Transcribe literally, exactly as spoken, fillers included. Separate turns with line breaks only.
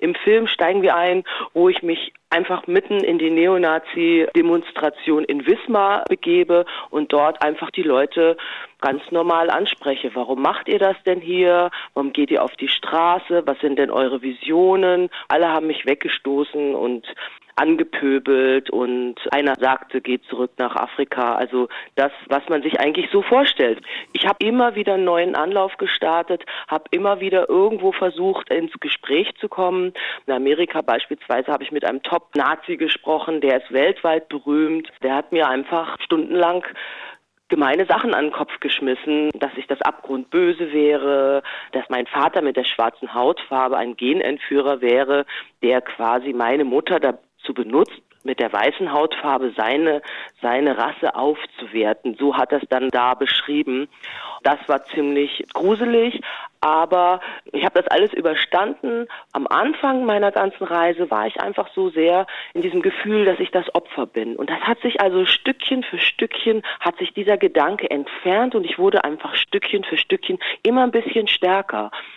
Im Film steigen wir ein, wo ich mich einfach mitten in die Neonazi-Demonstration in Wismar begebe und dort einfach die Leute ganz normal anspreche. Warum macht ihr das denn hier? Warum geht ihr auf die Straße? Was sind denn eure Visionen? Alle haben mich weggestoßen und angepöbelt und einer sagte, geht zurück nach Afrika. Also das, was man sich eigentlich so vorstellt. Ich habe immer wieder einen neuen Anlauf gestartet, habe immer wieder irgendwo versucht, ins Gespräch zu kommen. In Amerika beispielsweise habe ich mit einem Top-Nazi gesprochen, der ist weltweit berühmt. Der hat mir einfach stundenlang gemeine Sachen an den Kopf geschmissen, dass ich das Abgrund böse wäre, dass mein Vater mit der schwarzen Hautfarbe ein Genentführer wäre, der quasi meine Mutter dazu benutzt, mit der weißen Hautfarbe seine, seine Rasse aufzuwerten. So hat er es dann da beschrieben. Das war ziemlich gruselig, aber ich habe das alles überstanden. Am Anfang meiner ganzen Reise war ich einfach so sehr in diesem Gefühl, dass ich das Opfer bin. Und das hat sich also Stückchen für Stückchen, hat sich dieser Gedanke entfernt und ich wurde einfach Stückchen für Stückchen immer ein bisschen stärker.